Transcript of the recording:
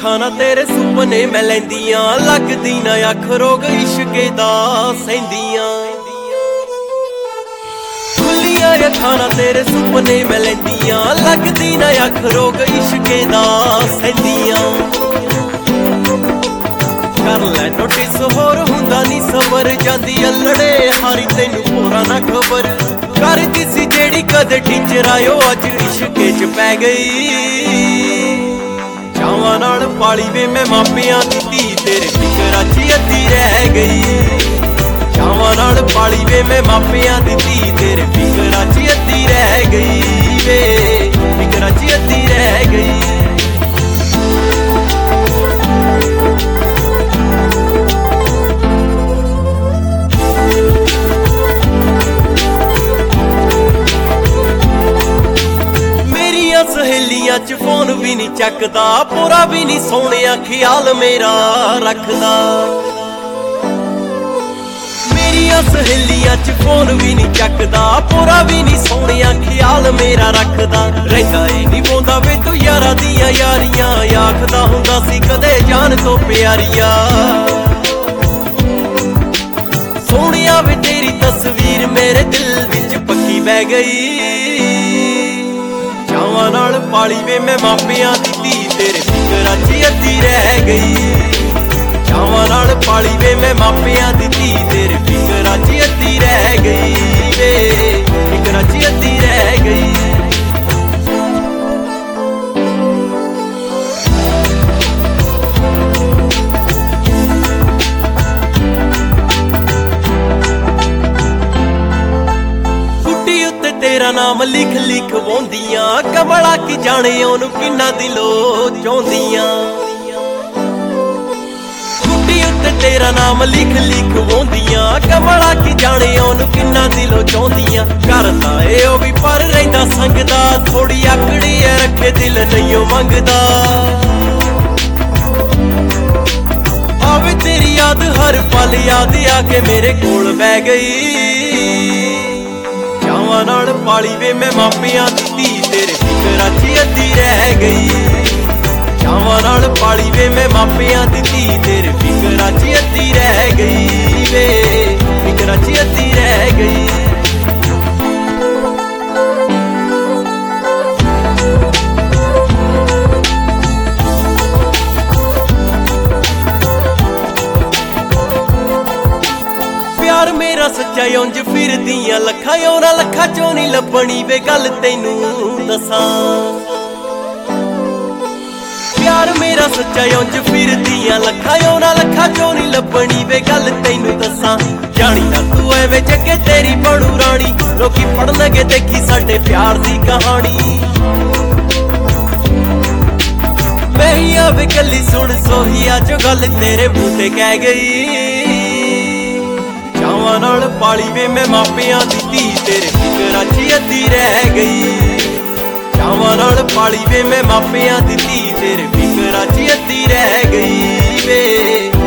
ਅੱਖਾਂ ਨਾ ਤੇਰੇ ਸੁਪਨੇ ਮੈਂ ਲੈਂਦੀਆਂ, ਲੱਗਦੀ ਨਾ ਅੱਖ ਰੋਗ ਇਸ਼ਕੇ ਦਾ ਸਹਿੰਦੀਆਂ। ਖੁੱਲੀਆਂ ਅੱਖਾਂ ਨਾ ਤੇਰੇ ਸੁਪਨੇ ਮੈਂ ਲੈਂਦੀਆਂ, ਲੱਗਦੀ ਨਾ ਅੱਖ ਰੋਗ ਇਸ਼ਕੇ ਦਾ ਸਹਿੰਦੀਆਂ। ਕਰ ਲੈ ਨੋਟਿਸ ਹੋਰ ਹੁੰਦਾ ਨੀ ਸਬਰ, ਜਾਂਦੀ ਅਲੜੇ ਹਾਰੀ ਤੈਨੂੰ ਪੂਰਾ ਨਾ ਖਬਰ। ਕਰਦੀ ਸੀ ਜਿਹੜੀ ਕਦੇ ਟੀਚਰ ਆਇਓ ਅੱਜ ਇਸ਼ਕੇ ਚ ਪੈ ਗਈ। ਚਾਵਾਂ ਨਾਲ ਪਾਲੀ ਵੇ ਮੈਂ ਮਾਪਿਆਂ ਦੀ ਧੀ, ਤੇਰੇ ਫਿਕਰਾਂ ਚ ਅੱਧੀ ਰਹਿ ਗਈ। ਚਾਵਾਂ ਨਾਲ ਪਾਲੀ ਵੇ ਮੈਂ ਮਾਪਿਆਂ ਦੀ ਧੀ, ਤੇਰੇ ਫਿਕਰਾਂ ਚ ਅੱਧੀ ਰਹਿ ਗਈ ਵੇ, ਫਿਕਰਾਂ ਚ ਅੱਧੀ ਰਹਿ ਗਈ। ਸਹੇਲੀਆਂ ਚ ਫੋਨ ਵੀ ਨੀ ਚੱਕਦਾ, ਪੂਰਾ ਵੀ ਨੀ ਸੋਹਣਿਆ ਖਿਆਲ ਮੇਰਾ ਰੱਖਦਾ। ਮੇਰੀਆਂ ਸਹੇਲੀਆਂ ਚ ਫੋਨ ਵੀ ਨੀ ਚੱਕਦਾ, ਪੂਰਾ ਵੀ ਨੀ ਸੋਹਣਿਆ ਖਿਆਲ ਮੇਰਾ ਰੱਖਦਾ। ਰਹਿੰਦਾ ਏ ਨੀ ਬੋਂਦਾ ਵੇ ਤੂੰ ਯਾਰਾਂ ਦੀਆਂ ਯਾਰੀਆਂ, ਆਖਦਾ ਹੁੰਦਾ ਸੀ ਕਦੇ ਜਾਨ ਤੋਂ ਪਿਆਰੀਆਂ। ਸੋਹਣਿਆ ਵੇ ਤੇਰੀ ਤਸਵੀਰ ਮੇਰੇ ਦਿਲ ਵਿੱਚ ਪੱਕੀ ਬਹਿ ਗਈ। ਚਾਵਾਂ ਨਾਲ ਪਾਲੀ ਵੇ ਮੈਂ ਮਾਪਿਆਂ ਦੀ ਧੀ, ਤੇਰੇ ਫਿਕਰਾਂ ਚ ਅੱਧੀ ਰਹਿ ਗਈ। ਚਾਵਾਂ ਨਾਲ ਪਾਲੀ ਵੇ ਮੈਂ ਮਾਪਿਆਂ ਦੀ ਧੀ, ਤੇਰੇ ਫਿਕਰਾਂ ਚ ਅੱਧੀ ਰਹਿ ਗਈ ਵੇ, ਫਿਕਰਾਂ ਚ ਅੱਧੀ ਰਹਿ ਗਈ। ਤੇਰਾ ਨਾਮ ਲਿਖ ਲਿਖ ਵਾਉਂਦੀਆਂ, ਕਮਲਾ ਕੀ ਜਾਣੇ ਉਹਨੂੰ ਕਿੰਨਾ ਦਿਲੋਂ ਚਾਹੁੰਦੀਆਂ। ਕੁੱਟੀ ਉੱਤੇ ਤੇਰਾ ਨਾਮ ਲਿਖ ਲਿਖ ਵਾਉਂਦੀਆਂ, ਕਮਲਾ ਕੀ ਜਾਣੇ ਉਹਨੂੰ ਕਿੰਨਾ ਦਿਲੋਂ ਚਾਹੁੰਦੀਆਂ। ਕਰਦਾ ਏ ਉਹ ਵੀ ਪਰ ਰਹਿੰਦਾ ਸੰਗਦਾ, ਥੋੜੀ ਆਕੜੀ ਐ ਰੱਖੇ ਦਿਲ ਨਹੀਂਓ ਮੰਗਦਾ। ਆਵੇ ਤੇਰੀ ਯਾਦ ਹਰ ਪਲ ਯਾਦ ਆ ਕੇ ਮੇਰੇ ਕੋਲ ਬਹਿ ਗਈ। ਚਾਵਾਂ ਨਾਲ ਪਾਲੀ ਵੇ ਮੈਂ ਮਾਪਿਆਂ ਦੀ ਧੀ, ਤੇਰੇ ਫਿਕਰਾਂ ਚ ਅੱਧੀ ਰਹਿ ਗਈ। ਚਾਵਾਂ ਨਾਲ ਪਾਲੀ ਵੇ ਮੈਂ ਮਾਪਿਆਂ ਦੀ ਧੀ, ਤੇਰੇ ਫਿਕਰਾਂ ਚ ਅੱਧੀ ਰਹਿ ਗਈ ਵੇ, ਫਿਕਰਾਂ ਚ ਅੱਧੀ ਰਹਿ ਗਈ। ਪਿਆਰ ਮੇਰਾ ਸੱਚਾ ਉਂਝ ਫਿਰਦੀਆਂ ਲੱਖਾਂ, ਉਹਨਾਂ ਲੱਖਾਂ ਚੋਂ ਨੀ ਲੱਭਣੀ ਵੇ ਗੱਲ ਤੈਨੂੰ ਦੱਸਾਂ। ਪਿਆਰ ਮੇਰਾ ਸੱਚਾ ਉਂਝ ਫਿਰਦੀਆਂ ਲੱਖਾਂ, ਉਹਨਾਂ ਲੱਖਾਂ ਚੋਂ ਨੀ ਲੱਭਣੀ ਵੇ ਗੱਲ ਤੈਨੂੰ ਦੱਸਾਂ। ਜਾਣੀ ਨਾ ਤੂੰ ਐਵੇਂ ਜੱਗੇ ਤੇਰੀ ਬਣੂ ਰਾਣੀ, ਲੋਕੀ ਪੜਨਗੇ ਦੇਖੀ ਸਾਡੇ ਪਿਆਰ ਦੀ ਕਹਾਣੀ। ਮੈਂ ਹੀ ਆਵੇ ਕੱਲੀ ਸੁਣ ਸੋਹੀਆ ਜੋ ਗੱਲ ਤੇਰੇ ਮੂੰਹ ਤੇ ਕਹਿ ਗਈ। ਚਾਵਾਂ ਨਾਲ ਪਾਲੀ ਵੇ ਮੈਂ ਮਾਪਿਆਂ ਦੀ ਧੀ, ਤੇਰੇ ਫਿਕਰਾਂ ਚ ਅੱਧੀ ਰਹਿ ਗਈ। ਚਾਵਾਂ ਨਾਲ ਪਾਲੀ ਵੇ ਮੈਂ ਮਾਪਿਆਂ ਦੀ ਧੀ, ਤੇਰੇ ਫਿਕਰਾਂ ਚ ਅੱਧੀ ਰਹਿ ਗਈ ਵੇ।